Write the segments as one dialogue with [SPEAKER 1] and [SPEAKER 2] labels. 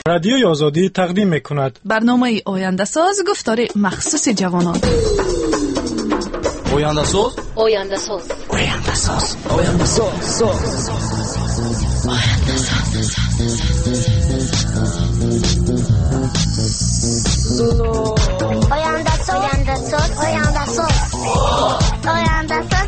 [SPEAKER 1] رادیوی آزادی تقدیم می‌کند
[SPEAKER 2] برنامه آینده ساز گفتار مخصوص جوانان.
[SPEAKER 3] آینده ساز
[SPEAKER 4] آینده ساز
[SPEAKER 3] آینده ساز آینده ساز
[SPEAKER 4] آینده ساز آینده ساز آینده ساز آینده ساز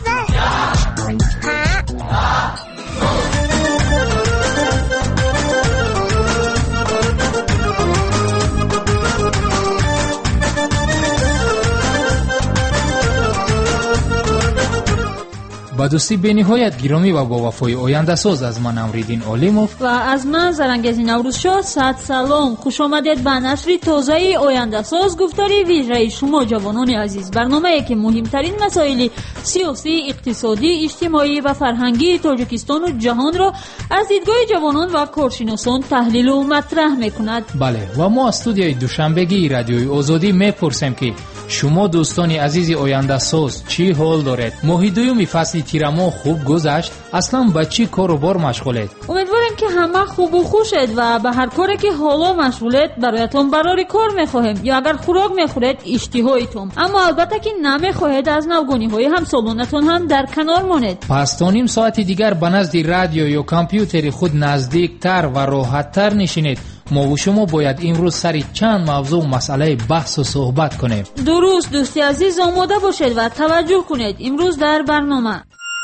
[SPEAKER 5] با دوستی بین‌نهایت گرامی و با وفای آینده ساز از من امریدین علیموف
[SPEAKER 6] و از من زرنگزی نوروزشاه صد سلام. خوش آمدید به نشر تازه آینده ساز گفتاری ویژه شما جوانان عزیز. برنامه‌ای که مهمترین مسائل سیاسی، اقتصادی، اجتماعی و فرهنگی تاجیکستان و جهان را از دیدگاه جوانان و کارشناسان تحلیل و مطرح می‌کند.
[SPEAKER 5] بله، و ما استودیوی دوشنبگی رادیوی آزادی می‌پرسیم که شما دوستان عزیز آینده ساز چی حال دارید؟ ماه دوم فصل تیرما خوب گذشت؟ اصلا با چی کار و بار مشغولید؟
[SPEAKER 6] امیدواریم که همه خوب و خوشید و به هر کاری که حالا مشغولید برایتون برای کار می‌خواهیم، یا اگر خوراک می‌خورید اشتهایتون، اما البته که نمی‌خواهید از نوگانی‌های همسالانتون هم در کنار مانید.
[SPEAKER 5] پس تا نیم ساعت دیگر به نزد رادیو یا کامپیوتر خود نزدیکتر و راحت‌تر نشینید. ما و شما باید امروز سر چند موضوع و مسئله بحث و صحبت کنیم.
[SPEAKER 6] درست دوستی عزیز، آماده باشید و توجه کنید. امروز در برنامه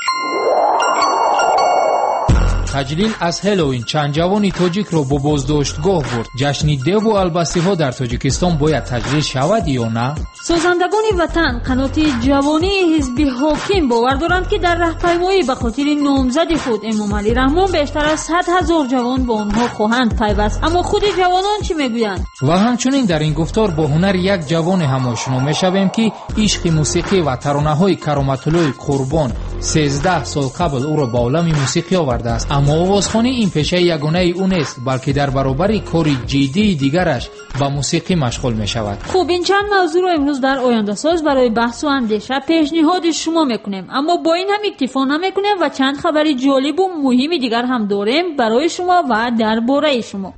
[SPEAKER 5] تجلیل از هالووین چند جوانی تاجیک را به بازداشتگاه برد. جشن دیو و البسته‌ها در تاجیکستان باید تجلیل شود یا نه؟
[SPEAKER 6] سازندگان وطن قنات جوانی حزب حاکم باور دارند که در راهپیمایی به خاطر نامزد خود امام علی رحمان بیشتر از 100,000 جوان با آنها خواهند پیوست. اما خود جوانان چی میگویند؟
[SPEAKER 5] و همچنین در این گفتار با هنر یک جوان هم آشنا میشویم که عشق موسیقی و ترانه‌های کرامت‌الله قربان 13 سال قبل او را به عالم موسیقی آورده است. اما آوازخوانی این پیشه یگانه او نیست، بلکه در برابر کاری جدی دیگرش با موسیقی مشغول می شود.
[SPEAKER 6] خوب، این چند موضوع رو امروز در آینده ساز برای بحث و اندیشه پیشنهاد شما میکنیم، اما با این هم اکتفا نمیکنیم و چند خبری جالب و مهمی دیگر هم داریم برای شما و درباره شما.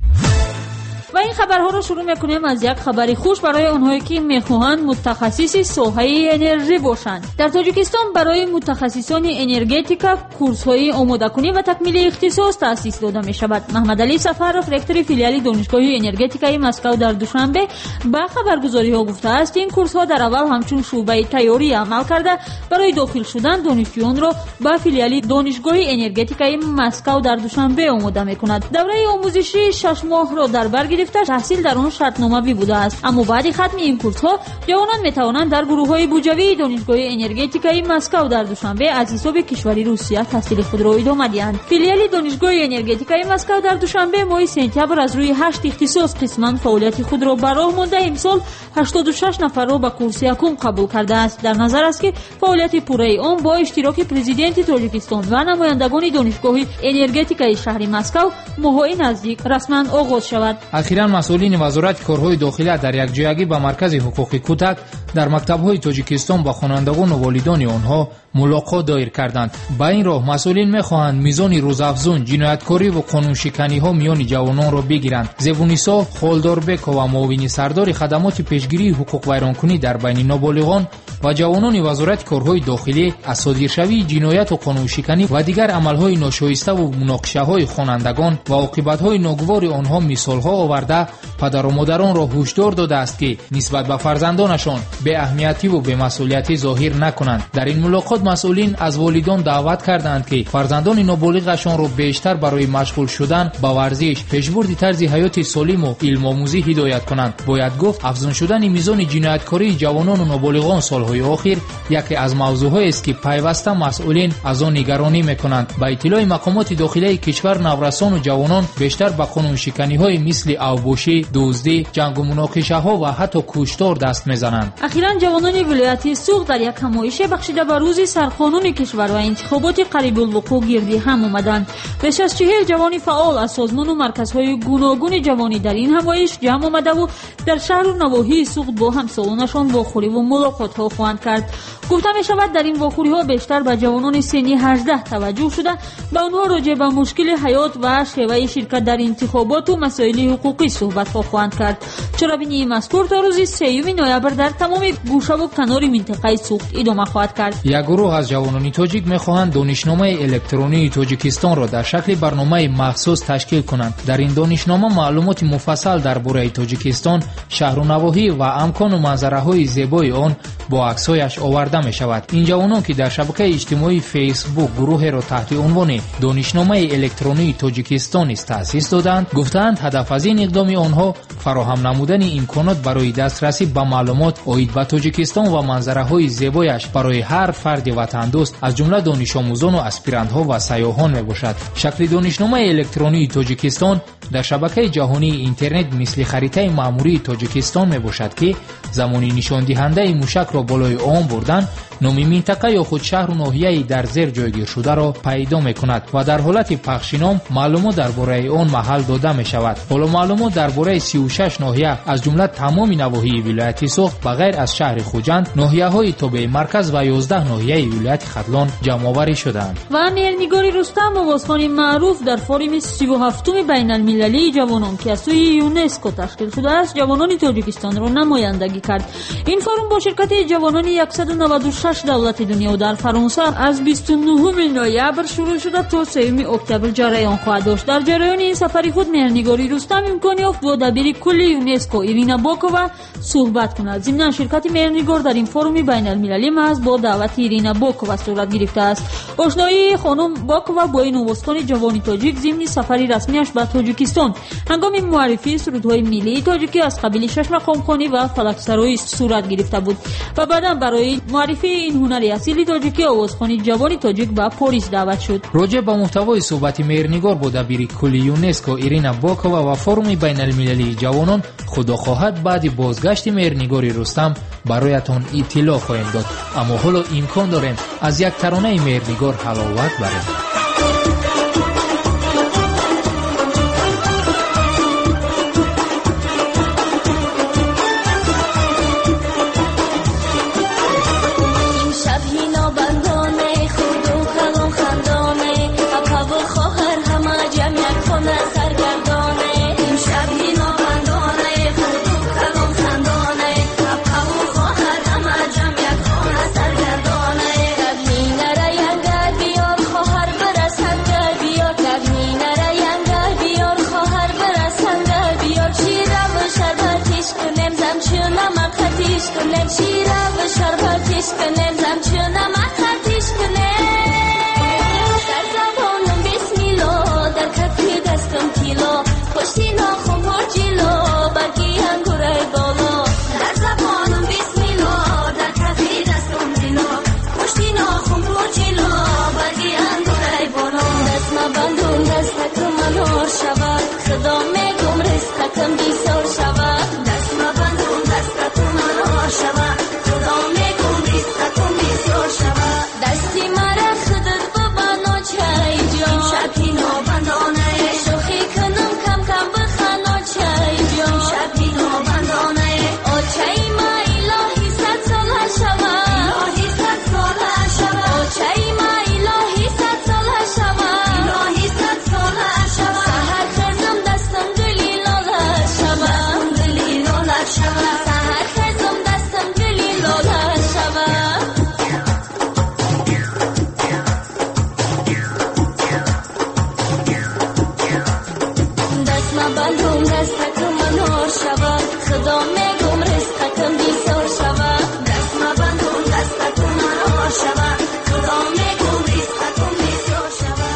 [SPEAKER 6] و این خبرها رو شروع میکنیم از یک خبری خوش برای اونهایی که میخواهند متخصص ساحه انرژی باشند. در تاجیکستان برای متخصصان انرژتیکا کورس‌های آماده کنی و تکمیل اختصاص تأسیس داده می شود. محمد علی سفرخ رکتور فیلیال دانشگاه انرژتیکای مسکو در دوشنبه به خبرگزاری‌ها گفته است این کورس‌ها در اول همچون شعبه تیاری عمل کرده برای داخل شدن دانشجویان را به فیلیال دانشگاه انرژتیکای مسکو در دوشنبه آماده می‌کند. دوره آموزشی 6 ماه را در بر تحصیل در آن شرطنامه‌ای بوده است، اما بعد ختم این کورس‌ها جوانان می‌توانند در گروه‌های بوجوی دانشگاه انرژتیکای مسکو در دوشنبه از حساب کشوری روسیه تحصیل خود را ادامه دهند. فیلیال دانشگاه انرژتیکای مسکو در دوشنبه ماه سپتامبر از روی 8 اختصاص قسماً فعالیت خود را به راه مانده امسال 86 نفر را به کورس یکم قبول کرده است. در نظر است که فعالیت پوره آن با اشتراک پرزیدنت تاجیکستان و نمایندگان دانشگاه انرژتیکای شهر مسکو ماه‌های نزدیک رسما آغاز شود.
[SPEAKER 5] اخیراً مسئولین وزارت کارهای داخلی در یکجایگی با مرکز حقوق کودک در مکتب‌های تاجیکستان با خوانندگان و والدان آنها ملاقات دایر کردند. با این راه مسئولین می‌خواهند میزان روزافزون جنایتکاری و قانونشکنی‌ها میان جوانان را بگیرند. زبونیسا خالداربک و معاون سردار خدمات پیشگیری حقوق ویرانکنی در بین نابالغان و جوانان وزارت کارهای داخلی از صادرشوی جنایت و قانونشکنی و دیگر عمل‌های ناشایسته و مناقشه‌های خوانندگان و عاقبت‌های ناگوار آنها مثال‌ها آورده پدر و مادران را هشدار داده است که نسبت به فرزندانشان به اهمیتی و به مسئولیتی ظاهر نکنند. در این ملاقات مسئولین از والدان دعوت کردند که فرزندان نابالغشان را بیشتر برای مشغول شدن با ورزش، پیشبرد طرز حیات سالم و علم آموزی هدایت کنند. باید گفت افزون شدن میزان جنایتکاری جوانان و نابالغان سالهای اخیر یکی از موضوعهایی است که پیوسته مسئولین از آن نگرانی میکنند. با اطلاع مقامات داخلی کشور نورسان و جوانان بیشتر به قانون شکنی‌های مثل اوباشی، جاسوسی، دزدی، جنگ و مناقشه‌ها و حتی کشتار دست می‌زنند.
[SPEAKER 6] اخیراً جوانان ولایت سوغ در یک همایش بخشیده به روز سرقانون کشور و انتخابات قریب الوقوع گردی هم آمدند. بیش از 40 جوان فعال از سازمان و مرکزهای گوناگون جوانی در این همایش جمع آمده و در شهر و نواحی سوغ با همسالانشان واخوری و ملاقات‌ها خواهند کرد. گفته می‌شود در این واخوری‌ها بیشتر به جوانان سنی 18 توجه شده، به آنها راجع به مشکل حیات و شیوه شرکت در انتخابات و مسائل حقوقی صحبت‌ها خواهند کرد. چرابینی مذکور تا روز 3 نوامبر در تمام گوشه و کنار منطقه سوغ ادامه خواهد کرد.
[SPEAKER 5] یک گروه از جوانان تاجیک می‌خواهند دانشنامه الکترونی تاجیکستان را در شکل برنامه مخصوص تشکیل کنند. در این دانشنامه معلومات مفصل درباره تاجیکستان، شهر و نواحی و امکان و منظره‌های زیبای آن با عکس‌هایش آورده می‌شود. این جوانان که در شبکه اجتماعی فیسبوک گروه را تحت عنوان دانشنامه الکترونی تاجیکستان است تأسیس دادند، گفتند هدف از این اقدام آنها فراهم نمودن امکانات برای دسترسی به معلومات عاید به تاجیکستان و منظره‌های زیبایش برای هر فرد وطن دوست از جمله دانش آموزان و اسپیرانت‌ها و سیاحان میباشد. شکل دانشنامه الکترونی تاجیکستان در شبکه جهانی اینترنت مثل خریطه معموری تاجیکستان میباشد که زمانی نشان دهنده موشک را بالای آن بردن نام منطقه یا خود شهر و ناحیه در زیر جایگیر شده را پیدا میکند و در حالت پخش نام معلومات درباره آن محل داده می شود. حالا معلومات درباره 36 ناحیه از جمله تمام نواحی ولایت سوغ بغیر از شهر خوجند، ناحیه های تابع مرکز و 11 ناحیه ولایت خدلان جمع آوری شدند.
[SPEAKER 6] و نگاری رستم آوازخوان معروف در فورم 37 بین المللی جوانان که از سوی یونسکو تشکیل شده است جوانان تاجیکستان را نمایندگی کرد. این فورم با شرکت جوانان 196 دولت دنیا در فرانسه از 29 نوامبر شروع شده تا 3 اکتبر جریان خواهد داشت. در جریان این سفر خود مهرنگاری رستم امکان یافت با دبیر کل یونسکو ایرینا باکووا صحبت کند. ضمن شرکت مهرنگار در این فورم بین المللی محض با دعوت ایرینا باکووا صورت گرفته است. آشنایی خانم باکووا با این آوازخوان جوان تاجیک ضمن سفری رسمیش به تاجیکستان هنگام معرفی سرودهای ملی تاجیکی از قبیل شش مقام خوانی و فلکسرایی صورت گرفته بود و بعدا برای معرفی این هنر اصیل تاجیکی آوازخوانی جوان تاجیک به پاریس دعوت شد.
[SPEAKER 5] راجع به محتوای صحبت مهرنگار با دبیر کل یونسکو ایرینا باکووا و فورم بین المللی جوانان خدا خواهد بعد بازگشت مهرنگار رستم برایتان اطلاع خواهیم داد. اما حالا امکان داریم از یک ترانه مهرنگار حلاوت بریم.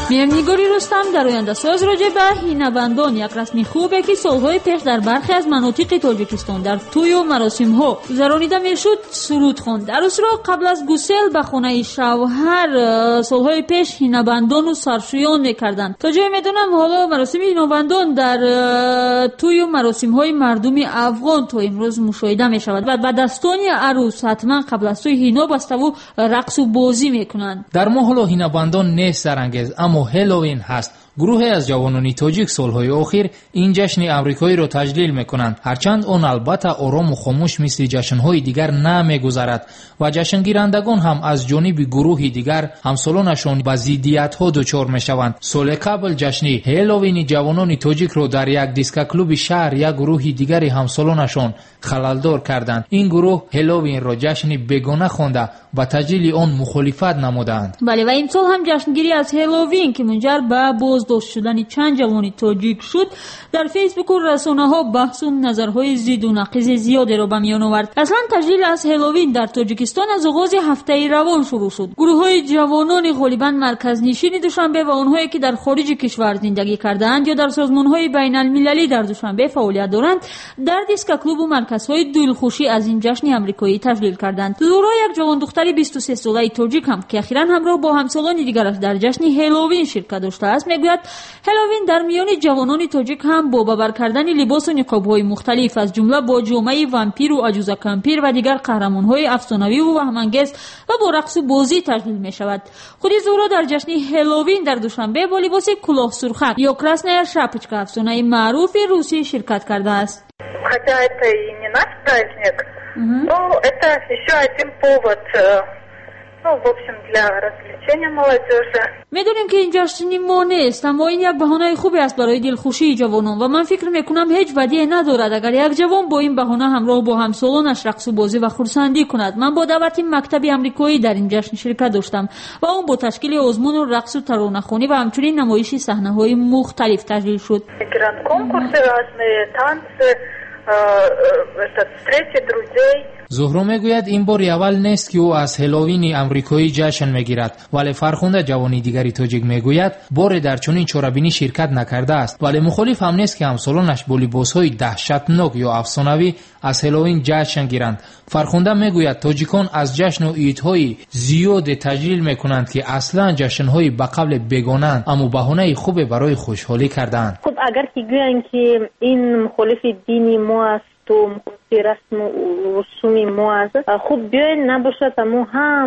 [SPEAKER 6] میرنگاری رستم در آینده ساز راجع به هینه‌بندان یک رسمی خوبه که سالهای پیش در برخی از مناطق تاجیکستان در توی و مراسم ها گذرانیده میشد سرود خواند. در اسرا قبل از گسل به خانه شوهر سالهای پیش هینه‌بندان و سرشویان میکردند. تا جایی میدونم حالا مراسم هینه‌بندان در توی و مراسم های مردمی افغان تا امروز مشاهده میشود و به دستان عروس حتما قبل از توی هینا بسته و رقص و بازی میکنند.
[SPEAKER 5] در ما حالا هینه‌بندان نیست سرانگیز، اما هالووین هست. گروهی از جوانان تاجیک سالهای اخیر این جشن امریکایی را تجلیل میکنند، هرچند اون البته آرام و خاموش مثل جشنهای دیگر نمیگذرد و جشنگیرندگان هم از جانب گروهی دیگر همسالانشان با ضدیت‌ها دچار میشوند. سال قبل جشن هالووین جوانان تاجیک را در یک دیسکو کلوب شهر یک گروه دیگر همسالانشان خللدار کردند. این گروه هالووین را جشن بیگانه خوانده و تجلیل آن مخالفت نمودند.
[SPEAKER 6] بله و امسال هم جشنگیری از هالووین که منجر به بازداشت شدن چند جوان تاجیک شد در فیسبوک و رسانه‌ها بحث و نظرهای ضد و نقیض زیادی را به میان آورد. اصلا تجلیل از هالووین در تاجیکستان از آغاز هفته روان شروع شد. گروه‌های جوانان غالباً مرکزنشین دوشنبه و آنهایی که در خارج کشور زندگی کردند یا در سازمان‌های بین‌المللی در دوشنبه فعالیت دارند در دیسکو کلوب و مرکزهای دلخوشی از این جشن آمریکایی تجلیل کردند. زورا یک جوان دختر 23 ساله تاجیک هم که اخیراً همراه با همسالان دیگرش در جشن هالووین شرکت داشته است میگوید هالووین در میان جوانان تاجیک هم با باور کردن لباس و نقاب‌های مختلف از جمله با جامعه وامپیر و عجوزه کمپیر و دیگر قهرمان‌های افسانه‌ای و وهم‌انگیز و با رقص و بازی تجلیل می‌شود. خود زورا در جشن هالووین در دوشنبه با لباس کلاه سرخک یا красная шапочка افسانه معروف روسی شرکت کرده است.
[SPEAKER 7] Хотя это и не наш праздник, но это еще один повод, в общем, для развлечения молодежи.
[SPEAKER 6] میدونیم که این جشن ما نیست، اما این یک بهانه خوبی است برای دلخوشی جوانان و من فکر میکنم هیچ بدی ندارد اگر یک جوان با این بهانه همراه با همسالانش رقص و بازی و خرسندی کند. من با دعوت مکتب آمریکایی در این جشن شرکت داشتم و اون با تشکیل آزمون و رقص و ترانه‌خوانی و همچنین نمایش صحنه‌های مختلف تجلیل شد.
[SPEAKER 5] زهرا میگوید این بار اول نیست که او از هالووین آمریکایی جشن میگیرد، ولی فرخنده جوانی دیگری تاجیک میگوید بار در چنین چورابینی شرکت نکرده است، ولی مخالف هم نیست که همسالانش با لباسهای دهشتناک یا افسانه‌ای از هالووین جشن گیرند. فرخنده میگوید تاجیکان از جشن و عیدهای زیاد تجلیل میکنند که اصلا جشنهای به قبل بیگانند، اما بهانه خوب برای خوشحالی کردند.
[SPEAKER 8] خب اگر که گویند که این مخالف دینی ما است و رسم و رسوم ما است، خوب بیاین نباشد اما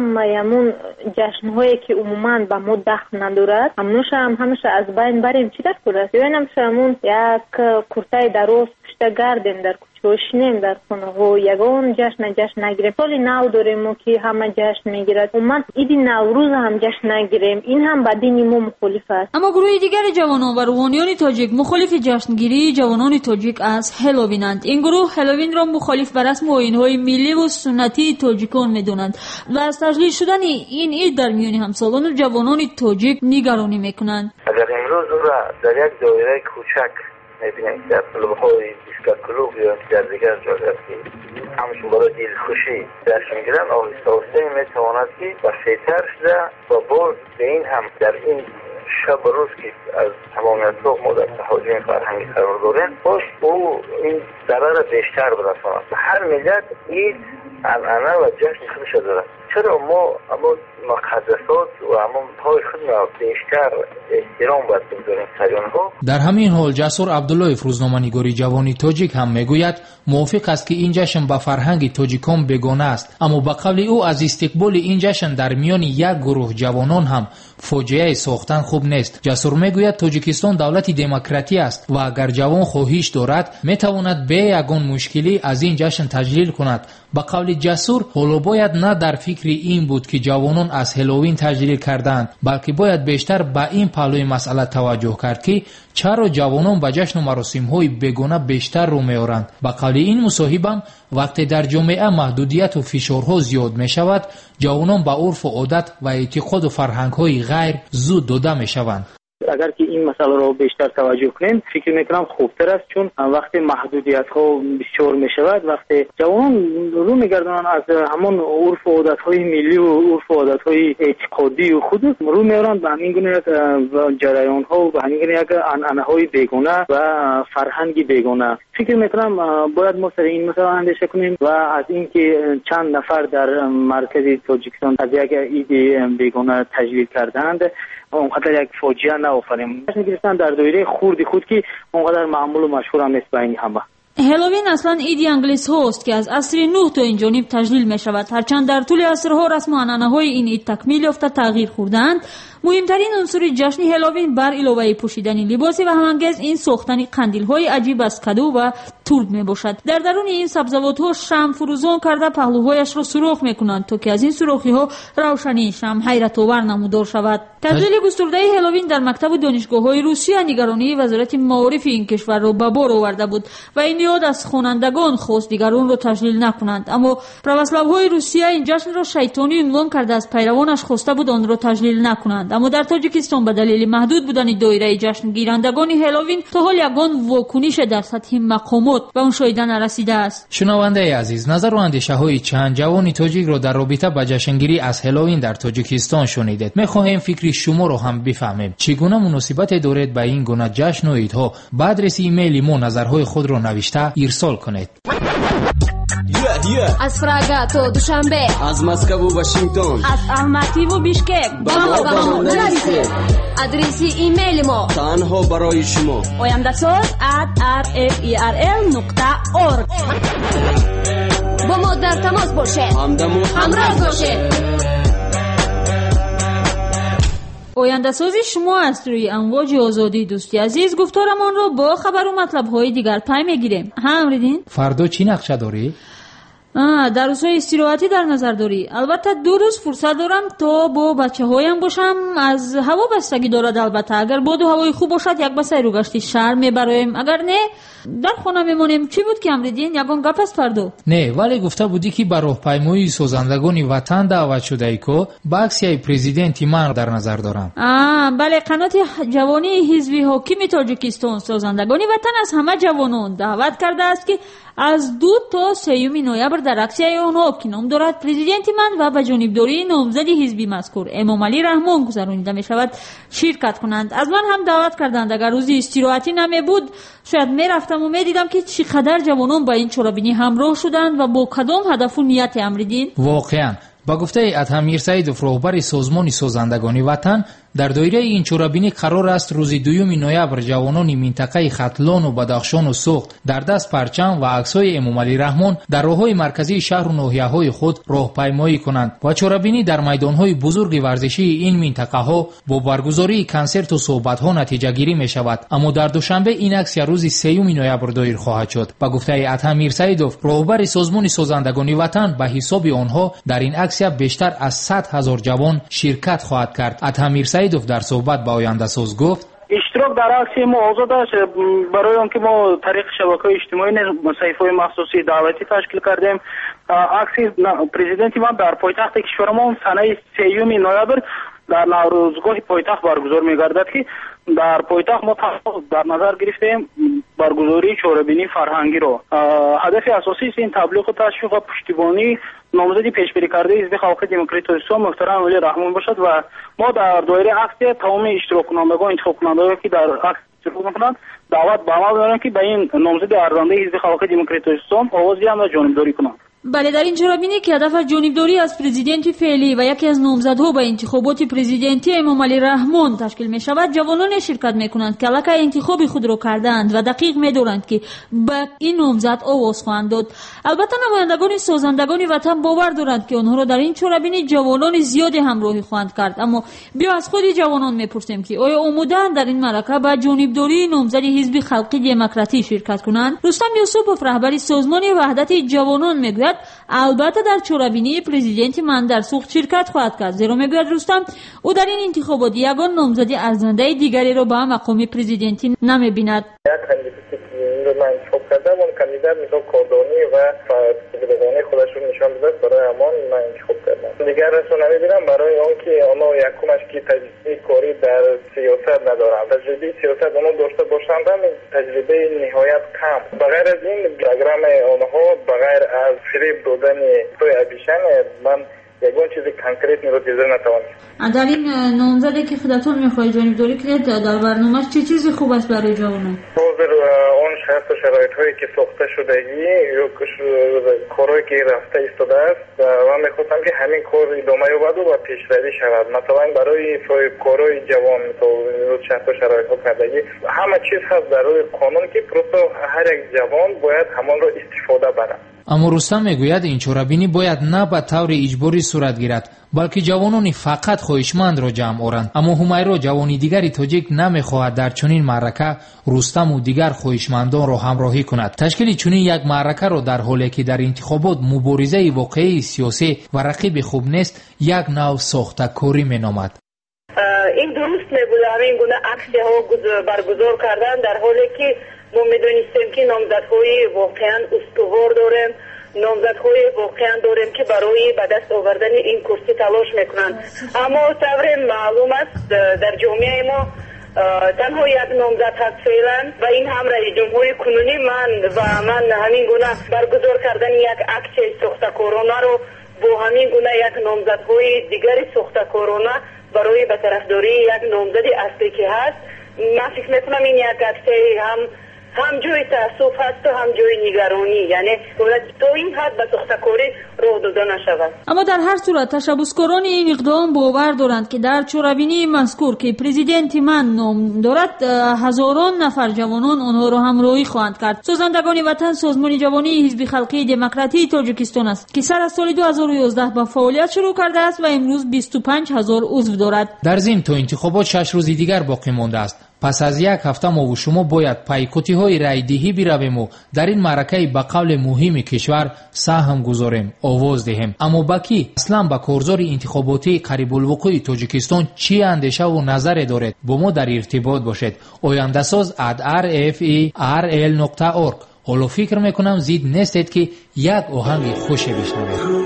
[SPEAKER 8] همون جشنهایی که عموما به ما دخل ندارد همونش هم همیشه از بین بریم. چی در کور است؟ بیاین همون یک کرتای دراز پشت گردیم در کوچه‌هاشیم در خانه‌ها یگان جشن نگیریم. سال نو داریم ما که همه جشن میگیرد، اومد عید نوروز هم جشن نگیریم، این هم با دین ما مخالف است.
[SPEAKER 6] اما گروه دیگر جوانان و روحانیان تاجیک مخالف جشنگیری جوانان تاجیک از هالووینند. این گروه هالووین را مخالف به رسم و آیین‌های ملی و سنتی تاجیکان میدونند و از تجلیل شدن این عید در میان همسالان و جوانان تاجیک نگرانی میکنند.
[SPEAKER 9] اگر امروز را در یک دایره کوچک میبینیم که کلوب‌های دیسکو کلوب یا در دیگر جاهای همشون برای دلخوشی جشن میگیرن، آهسته میتواند که وسیع‌تر شده و باز به این هم در این شب روز که از تمامیت ما در تهاجم فرهنگی قرار داریم باز او این ضرر بیشتر برساند. هر ملت این انعنه و جشن خودش داره. چرا ما اما مقدسات و اما پای خود بیشتر احترام باید بگذاریم سر آنها؟
[SPEAKER 5] در همین حال جسور عبدالله روزنامه‌نگاری جوانی تاجیک هم میگوید موافق است که این جشن با فرهنگ تاجیکان بیگانه است، اما با قبل او از استقبال این جشن در میان یک گروه جوانان هم فاجعه ساختن خوب نیست. جسور میگوید تاجیکستان دولتی دموکراتی است و اگر جوان خواهش دارد میتواند به یگان مشکلی از این جشن تجلیل کند. با قول جسور حالا باید نه در فکر این بود که جوانان از هالووین تجلیل کردند، بلکه باید بیشتر به این پهلوی مسئله توجه کرد که چرا جوانان به جشن و مراسم‌های بیگانه بیشتر رو می‌آورند. با قول این مصاحبم وقتی در جامعه محدودیت و فشارها زیاد می‌شود، جوانان به عرف و عادت و اعتقاد و فرهنگ‌های غیر زود داده می‌شوند.
[SPEAKER 10] اگر که این مسئله رو بیشتر توجه کنیم فکر میکنم خوبتر است، چون وقتی محدودیت ها بسیار میشود، وقتی جوانان رو میگردن از همون عرف و عادت های ملی و عرف و عادت های اعتقادی و خود رو میارن به همین گونه یک جریان ها و به همین گونه یک عنعنه های بیگانه و فرهنگی بیگانه. فکر میکنم باید ما سر این مسئله اندیشه کنیم و از اینکه چند نفر در مرکز تاجیکستان از یک ایده بیگانه تجلیل کردند اونقدر یک فاجعه نآفریم. جشن گرفتن در دایره خرد خود که اونقدر معمول و مشهور هم نیست بین همه.
[SPEAKER 6] هالووین اصلا ایدی انگلیس هاست که از عصر نوح تا این جانب تجلیل می شود. هرچند در طول عصرها رسم و عنعنه های این اید تکمیل یافته تغییر خوردند، مهمترین عنصر جشن هالووین بر علاوه پوشیدن لباس و همانگیز این ساختن قندیل های عجیب از کدو و تورد می باشد. در درون این سبزوات ها شمع فروزان کرده پهلوهایش را سوراخ می کنند تا که از این سوراخی ها روشنی شمع حیرت آور نمودار شود. تجلیل گسترده هالووین در مکتب و دانشگاه های روسیه نگرانی وزارت معارف این کشور را به بار آورده بود و این یاد از خوانندگان خواست دیگران را تجلیل نکنند، اما پروسلاوهای روسیه این جشن را شیطانی عنوان کرده از پیروانش خواسته بود آن را تجلیل نکنند. اما در تاجیکستان به دلیل محدود بودن دایره جشن گیرندگان هالووین تا حال یگان واکنش در سطح مقامات به آن شایده نرسیده است.
[SPEAKER 5] شنونده عزیز، نظر و اندیشه های چند جوان تاجیک را در رابطه با جشنگیری از هالووین در تاجیکستان شنیدید. می‌خواهیم فکر شما را هم بفهمیم. چگونه مناسبت دارید با این گونه جشن و عیدها؟ با آدرس ایمیل ما نظرهای خود را نوشته ارسال کنید.
[SPEAKER 11] از فراگا تا دوشنبه،
[SPEAKER 3] از مسکو و واشنگتن،
[SPEAKER 11] از الماتی و بیشکک با ما نویسید. آدرس ایمیل ما
[SPEAKER 3] تنها برای شما
[SPEAKER 11] oyandasaz@rferl.org. با ما در تماس باشید، همراه باشید.
[SPEAKER 6] آینده‌سازی شما است روی امواج آزادی. دوستی عزیز، گفتارمان را با خبر و مطلب‌های دیگر پی می‌گیریم. امریدین؟
[SPEAKER 5] فردا چی نقشه داری؟
[SPEAKER 6] در روزهای استراحتی در نظر داری. البته 2 روز فرصت دارم تا با بچه‌هایم باشم. از هوا بستگی دارد. البته اگر باد و هوای خوب باشد یک به سیر و گشتی شهر میبرایم، اگر نه در خانه میمونیم. چی بود که امریدین؟ یگان گپ است فردا؟
[SPEAKER 5] نه، ولی گفته بودی که برای راهپیمایی سازندگان وطن دعوت شده ای که با عکسی پرزیدنت من در نظر دارم.
[SPEAKER 6] بله، قنات جوانی حزب حاکم تاجیکستان سازندگان وطن از همه جوانان دعوت کرده است که از 2 تا 3 نوامبر در عکسی آنها که نام دارد پرزیدنت من و به جانبداری نامزد حزبی مذکور امام علی رحمان گذرانیده می شود شرکت کنند. از من هم دعوت کردند. اگر روزی استراحتی نمی بود شاید می رفتم و می دیدم که چقدر جوانان با این چرابینی همراه شدند و با کدام هدف و نیت امریدین.
[SPEAKER 5] واقعا با گفته ادهم میرسایدوف رهبر سازمان سازندگان وطن در دایره این چرابینی قرار است روز 2 نوامبر جوانان منطقه ختلان و بدخشان و سوخت در دست پرچم و عکس‌های امام علی رحمان در راه‌های مرکزی شهر و ناحیه‌های خود راهپیمایی کنند و چرابینی در میدان‌های بزرگ ورزشی این منطقه‌ها با برگزاری کنسرت و صحبت‌ها نتیجه گیری می‌شود. اما در دوشنبه این عکس روز 3 نوامبر دایر خواهد شد. با گفته ادهم میرسایدوف رهبر سازمان سازندگان وطن به حساب آنها در این عکس بیشتر از 100,000 جوان شرکت خواهد کرد. ادهم میرسایدوف در صحبت با آینده‌ساز گفت
[SPEAKER 10] اشتراک در عکس ما آزاد است. برای آنکه ما طریق شبکه‌های اجتماعی صفحه‌های مخصوصی دعوتی تشکیل کردیم. عکس پرزیدنت ما در پایتخت کشورمان سنه 3 نوامبر در نوروزگاه پایتخت برگزار می‌گردد که در پایتخت ما در نظر گرفتیم برگزاری چهاربینی فرهنگی را. هدف اساسی این تبلیغ و تشویق و پشتیبانی نامزد پیشبری کرده حزب خلق دموکراتیک اسلام محترم علی رحمان باشد و ما در دایره عکس تمام اشتراک کنندگان انتخاب کنندگان که در عکس اشتراک می‌کنند دعوت به عمل می‌آوریم که به این نامزد ارزنده حزب خلق دموکراتیک اسلام آواز دهند و جانبداری کنند.
[SPEAKER 6] بله، در این چرابینی که هدف جانبداری از پرزیدنت فعلی و یکی از نامزدها به انتخابات پرزیدنتی امام علی رحمان تشکیل می شود جوانان شرکت می کنند که علاقه انتخاب خود را کردند و دقیق می دانند که به این نامزد آواز خواهند داد. البته نمایندگان سازندگان وطن باور دارند که آنها را در این چرابینی جوانان زیادی همراهی خواهند کرد. اما بیا از خود جوانان میپرسیم که آیا آماده‌اند در این معرکه به جانبداری نامزد حزب خلق دموکراتیک شرکت کنند؟ رستم یوسفوف رهبر سازمان وحدت جوانان میگوید البته در چرابینی پرزیدنت من در سوخت شرکت خواهد کرد، زیرا میگوید رستم او در این انتخابات یگان نامزدی ارزنده دیگری را به مقام پرزیدنتی نمیبیند.
[SPEAKER 9] من انتخاب کردم اون کاندیدات مثل کاردانی و تجربه‌ای خودش رو نشان داد، برای همان من انتخاب کردم. دیگر رسو نمی‌بینم برای اون که اونا یکمش که تجربه کاری در سیاست ندارن. تجربه سیاست اونا داشته باشند هم تجربه نهایت کم. بغیر از این پروگرام اونها بغیر از فریب دادن توی ابیشن من یگان چیز کانکریت دیگر نتوانم.
[SPEAKER 6] در این نامزدی که خودتون میخواهید جانبداری کنید در برنامه‌اش چه چیزی خوب است برای جوانان؟
[SPEAKER 9] حاضر اون شرط و شرایط هایی که ساخته شدگی یا کارهایی که رفته ایستاده است و میخواستم که همین کار ادامه یابد و پیشروی شود. مثلا برای کارهای جوان شرط و شرایط ها کردگی همه چیز هست در روی قانون که پروسه هر یک جوان باید همان را استفاده برد.
[SPEAKER 5] اما رستم میگوید این چورابینی باید نه به طور اجباری صورت گیرد بلکه جوانانی فقط خواهشمند را جمع آورند. اما همیرا جوانی دیگری تاجیک نمیخواهد در چنین معرکه رستم و دیگر خواهشمندان را همراهی کند. تشکیل چنین یک معرکه را در حالی که در انتخابات مبارزه واقعی سیاسی و رقیب خوب نیست یک نوع ساخته‌کاری مینامد.
[SPEAKER 12] این درست نبوده همین گونه اکسیه ها برگزار کردن در حالی که ما میدونستیم که نامزدهای واقعا استوار داریم، نامزدهای واقعا داریم که برای به دست آوردن این کرسی تلاش میکنند. اما طور معلوم است در جامعه ما تنها یک نامزد هست فعلا و این هم رئیس جمهور کنونی من همین گونه برگزار کردن یک اکسیه ساخته‌کارانه رو با همین گونه یک نامزدهای دیگر ساخته‌کارانه برای به طرفداری یک نامزد اصلی که هست. من فکر میکنم این یک اکسیه هم جای تأسف هست و هم جای نگرانی، یعنی تا این حد به ساخته‌کاری راه داده نشود.
[SPEAKER 6] اما در هر صورت تشبثکاران این اقدام باور دارند که در چورابینی مذکور که پرزیدنت من نام دارد هزاران نفر جوانان آنها را همراهی خواهند کرد. سازندگان وطن سازمان جوانی حزب خلقی دموکراتی تاجیکستان است که سر از سال 2011 با فعالیت شروع کرده است و امروز 25000 عضو دارد.
[SPEAKER 5] در ضمن تا انتخابات 6 روز دیگر باقی مانده است. پس از یک هفته ما و شما باید پایکوتی های رای دهی برویم و در این معرکه به قول مهم کشور سهم گذاریم، آواز دهیم. اما باکی اصلا با کارزار انتخاباتی قریب الوقوع تاجیکستان چی اندیشه و نظر دارد؟ با ما در ارتباط باشید. oyandasaz@rferl.org. حالا فکر میکنم زید نیستید که یک آهنگ خوش بشنوید.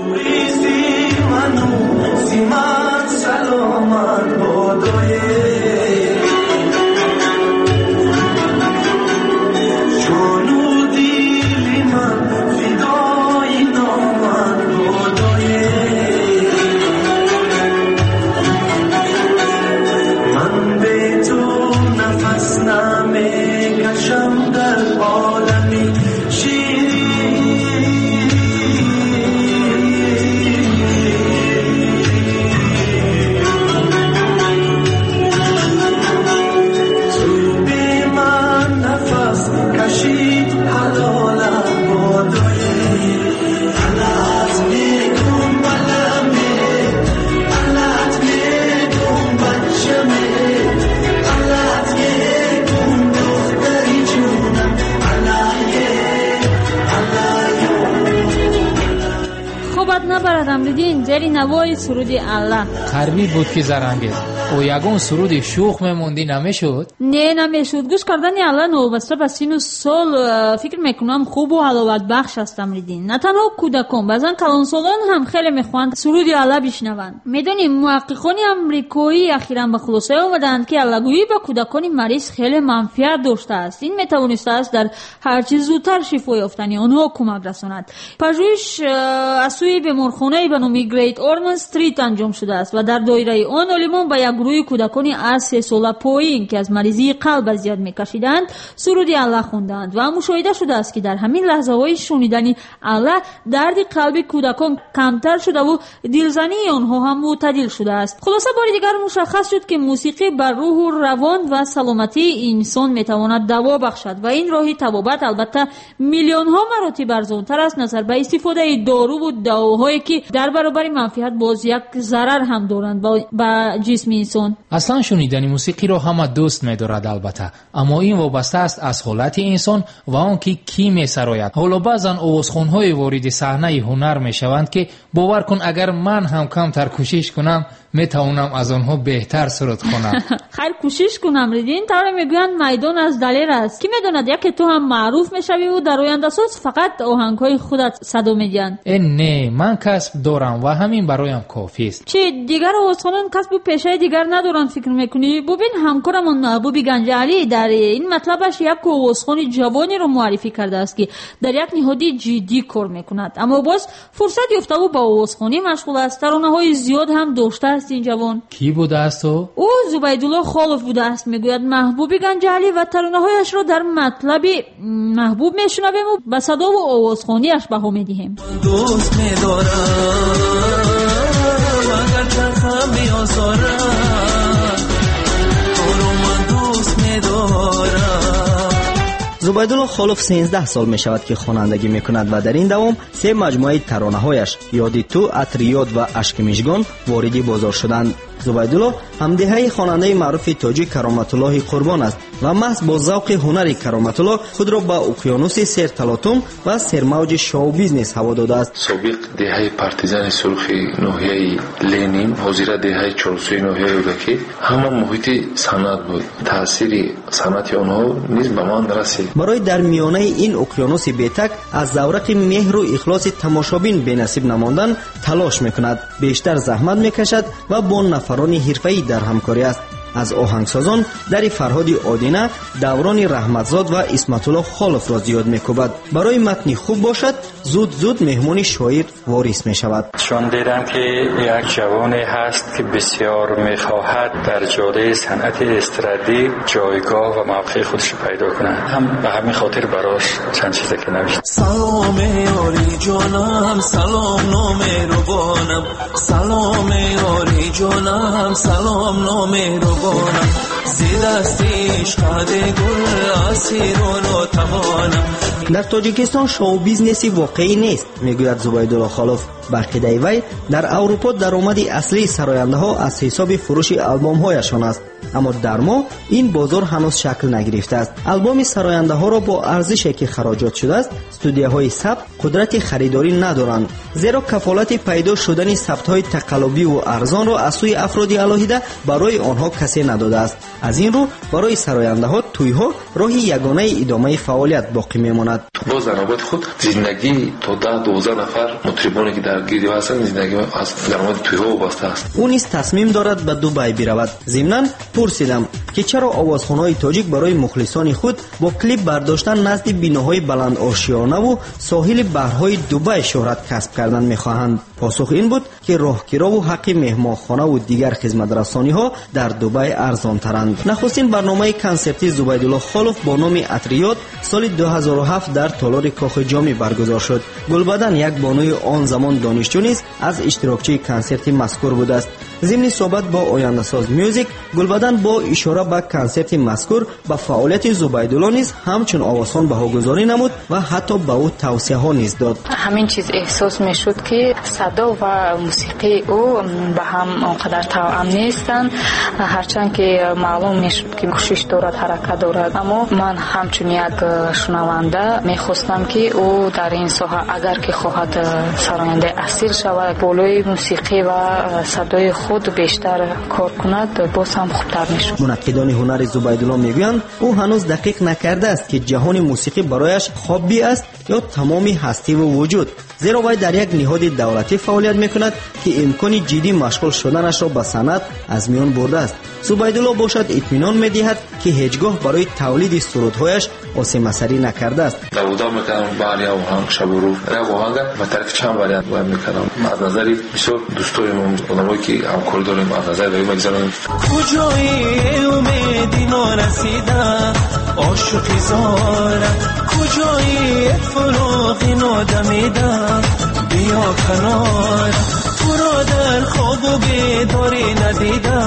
[SPEAKER 6] نبردم زیر نوای سرود الله
[SPEAKER 5] غربی بود که زرنگیز او یگون سرود شوخ میموندی نمیشد؟
[SPEAKER 6] نه نمیشد. گوش کردن الله نوبسته به سین و سال فکر میکنم خوب و حلاوت بخش است. تمریدین نه تنها کودکان بعضن کلانسالان هم خیلی میخواند سرود الله بشنوند. میدونیم محققان امریکایی اخیراً به خلاصه آمدند که الله‌گویی به کودکان مریض خیلی منفعت داشته است. این میتوانسته است در هر چیز زودتر شفا یافتن آنها کمک رساند. پژوهش از سوی بیمارخانه به نام گریت اورمن استریت انجام شده است و در دایره آن عالمان به یک گروه کودکان از 3 ساله پایین که از مریضی قلب اذیت میکشیدند سرود الله خواندند و مشاهده شده است که در همین لحظه های شنیدن الله درد قلب کودکان کمتر شده و دلزنی آنها هم معتدل شده است. خلاصه بار دیگر مشخص شد که موسیقی بر روح و روان و سلامتی انسان میتواند دوا بخشد و این راه طبابت البته میلیون ها مراتب ارزانتر است نظر به استفاده دارو و دواهایی که در برابر منفعت باز یک ضرر هم دارند با جسم انسان.
[SPEAKER 5] اصلا شنیدن موسیقی را همه دوست می‌دارد البته، اما این وابسته است از حالت انسان و آن که کی می‌سراید. حالا بعضن آوازخوان‌های وارد صحنه هنر می‌شوند که باور کن اگر من هم کمتر کوشش کنم میتوانم از آنها بهتر سرود خوانم.
[SPEAKER 6] خیر کوشش کنم. ریدین طور میگویند میدان از دلیر است. کی میدوند یکی تو هم معروف میشوی و در آینده ساز فقط آهنگهای خودت صدا میدین؟
[SPEAKER 5] نه، من کسب دارم و همین برایم کافی است.
[SPEAKER 6] چی دیگر آوازخوانان کسب و پیشه دیگر ندارن فکر میکنی؟ ببین همکارمون محبوب گنجعلی در این مطلبش یک آوازخوان جوانی رو معرفی کرده است که در یک نهادی جدی کار میکند، اما باز فرصت یافته و با آوازخوانی مشغول است. ترانه‌های زیاد هم داشته است این جوان.
[SPEAKER 5] کی بوده است او؟
[SPEAKER 6] زبیدالله خالف بوده است. میگوید محبوب گنجعلی و ترانه‌هایش رو در مطلبی محبوب میشنویم و به صدا و آوازخوانیش بها میدیم.
[SPEAKER 13] دوست می‌دارم مگر چرخم بیازارم تو رو من دوست می‌دارم.
[SPEAKER 14] زبیدالله خالف 13 سال می شود که خوانندگی می کند و در این دوام 3 مجموعه ترانه‌هایش یادی تو، عطر یاد و اشک مژگان واردی بازار شدند. زبیدالله همدیهای خواننده معروف تاجیک کرامت الله قربان است و محض با ذوق هنری کرامت الله خود را به اقیانوس سرتلاطم و سرموج شو بیزنس هوا داده است.
[SPEAKER 15] سابق دهه پارتیزان سرخ ناحیه لنین، حاضر دهه چهارسوی ناحیه یودکی همه محیط صنعت بود. تاثیر صنعت آنها نیز به من رسید.
[SPEAKER 14] برای در میانه این اقیانوس بی‌تک از زورق مهر و اخلاص تماشابین بی‌نصیب نماندن تلاش میکند، بیشتر زحمت میکشد و با نفران حرفه‌ای در همکاری است. از آهنگسازان در فرهاد آدینه، دوران رحمتزاد و اسمت الله خالف را زیاد میکوبد. برای متنی خوب باشد زود مهمون شاعر واریس میشود.
[SPEAKER 16] چون دیدم که یک جوانی هست که بسیار میخواهد در جاده صنعت استرادی جایگاه و موقع خودش پیدا کند، هم به همین خاطر براش چند چیزی که نوشتم.
[SPEAKER 13] سلام یاری جانم، سلام نام روانم، سلام یاری جانم، سلام نام روانم، زیدستیش قده گل اسیرون و توانم.
[SPEAKER 14] در تاجیکستان شو بیزنسی واقعی نیست، میگوید زبیدالله خالف. برخی وی در اروپا درآمد اصلی سراینده ها از حساب فروش آلبوم هایشان است، اما در ما این بازار هنوز شکل نگرفته است. آلبوم سراینده ها را با ارزشی که خراجات شده است استودیوهای ثبت قدرت خریداری ندارند، زیرا کفالت پیدا شدن ثبت های تقلبی و ارزان را از سوی افراد علاهیده برای آنها کسی نداده است. از این رو برای سراینده ها توی ها راهی یگانه ادامه فعالیت باقی میماند.
[SPEAKER 15] با زنابت خود زندگی تا 10-12 نفر مطربانی که در گیری هستند زندگی از درآمد توی ها وابسته است.
[SPEAKER 14] او نیز تصمیم دارد به دبی برود. ضمناً پرسیدم که چرا آوازخوان‌های تاجیک برای مخلصان خود با کلیپ برداشتن نزد بیناهای بلند آشیانه و ساحل بحرهای دبی شهرت کسب کردن می‌خواهند. پاسخ این بود که راهگیرا و حق مهمانخانه و دیگر خدمت‌رسانی‌ها در دبی ارزان‌ترند. نخستین برنامه کنسرتی زبیدالله خالف با نام عطریات سال 2007 در تالار کاخ جامی برگزار شد. گلبدن یک بانوی آن زمان دانشجو نیز از اشتراکچی کنسرت مذکور بوده است. ضمن صحبت با آینده ساز میوزیک، گلبدن با اشاره به کنسرت مذکور به فعالیت زبیدالله نیز همچون آوازخوان بهاگذاری نمود و حتی به او توصیه ها نیز داد.
[SPEAKER 17] همین چیز احساس میشد که صدا و موسیقی او به هم آنقدر توأم نیستند، هرچند که معلوم میشد که کوشش دارد، حرکت دارد، اما من همچون یک شنونده میخواستم که او در این ساحه اگر که خواهد سراینده اصیل شود بالای موسیقی و صدای خود بیشتر کار کند باز هم خوبتر میشد.
[SPEAKER 14] منقدان هنر زبیدالله میگویند او هنوز دقیق نکرده است که جهان موسیقی برایش خوابی است یا تمامی هستی و وجود، زیرا وی در یک نهاد دولتی فعالیت میکند که امکان جدی مشغول شدنش را به صنعت از میان برده است. زبیدالله باشد اطمینان میدهد که هیچگاه برای تولید سرودهایش آسیم‌سری نکرده است.
[SPEAKER 15] دودا میکنم بله آهنگ شب و روز آهنگ به طرف چند وریانت باید میکنم. از نظر بسیار دوستای آدمایی که همکاری داریم از نظر داریم بگذارم.
[SPEAKER 13] کجایی امیدی نرسیده عاشقی زاره، کجایی فراقی نادمیده بیا کنار، تو را در خواب و بیداری ندیده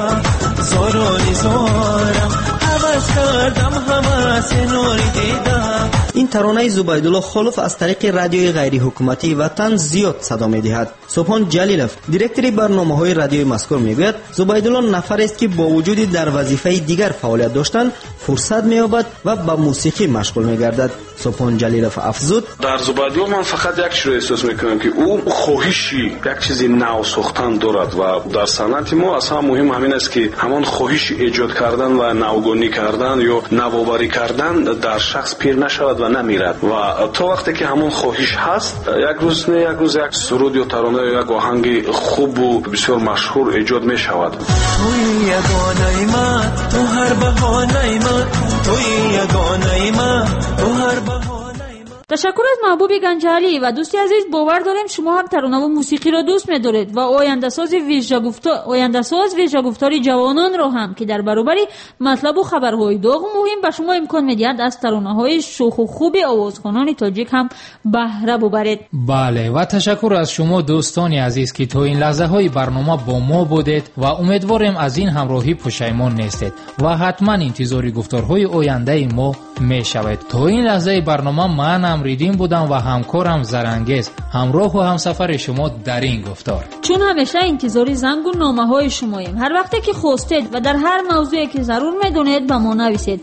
[SPEAKER 13] زارانی زارم، حوض کردم همه نوری دیده.
[SPEAKER 14] این ترانه زبیدالله خلف از طریق رادیوی غیر حکومتی وطن زیاد صدا می‌دهد. سبحان جلیلوف دیرکتور برنامه‌های رادیوی مذکور میگوید زبیدالله نفر است که با وجود در وظیفه دیگر فعالیت داشتن فرصت می‌یابد و به موسیقی مشغول می‌گردد. سبحان جلیلوف افزود
[SPEAKER 18] در زبیدالله من فقط یک چیز احساس می‌کنم که او خواهشی یک چیزی نو ساختن دارد و در صنعت ما اصلا مهم همین است که همان خواهش ایجاد کردن و نوگانی کردن یا نوآوری کردن در شخص پیر نشود و نمیرد و تا وقتی که همون خواهش هست یک روز یک سرود یا ترانه یا یک آهنگ خوب و بسیار مشهور ایجاد می شود.
[SPEAKER 13] توی یگانه من تو هر بهانه من توی یگانه من تو هر بهانه.
[SPEAKER 6] تشکر از محبوب گنجعلی و دوستی عزیز. باور داریم شما هم ترانه و موسیقی را دوست می‌دارید و آینده ساز ویژه گفتاری جوانان را هم که در برابر مطلب و خبرهای داغ مهم به شما امکان می‌دهد از ترانه‌های شوخ و خوب آوازخوانان تاجیک هم بهره ببرید.
[SPEAKER 5] بله و تشکر از شما دوستان عزیز که تا این لحظه‌های برنامه با ما بودید و امیدوارم از این همراهی پشیمان نیستید و حتما انتظار گفتارهای آینده ما می‌شوید. تا این لحظه برنامه من ریدیم بودم و همکارم زرنگیز همراه و همسفر شما در این گفتار.
[SPEAKER 6] چون همیشه انتظاری زنگ و نامه های شماییم. هر وقتی که خواستید و در هر موضوعی که ضرور میدونید به ما نویسید.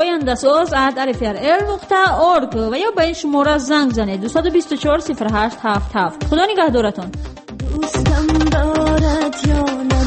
[SPEAKER 6] oyandasaz@rfrl.org و یا به این شماره زنگ زنید 224 0877. خدا نگهدارتون.
[SPEAKER 11] دوستم دارد یا نه